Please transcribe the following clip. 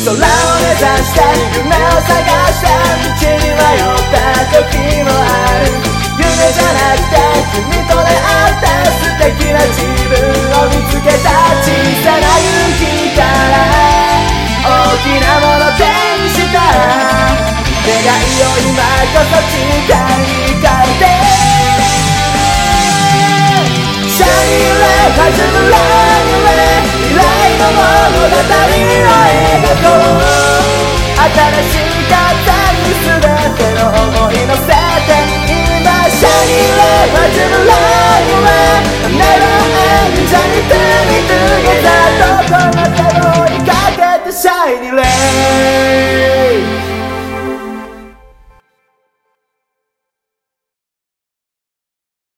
空を目指して夢を探して道に迷った時もある。夢じゃなくて君と出会って素敵な自分を見つけた。小さな勇気から大きなもの手にした願いを今こそ誓い変えて。シャインレ始まる夢、未来の物語を描こう。新しい風に全ての想い乗せて今シャインレ始まる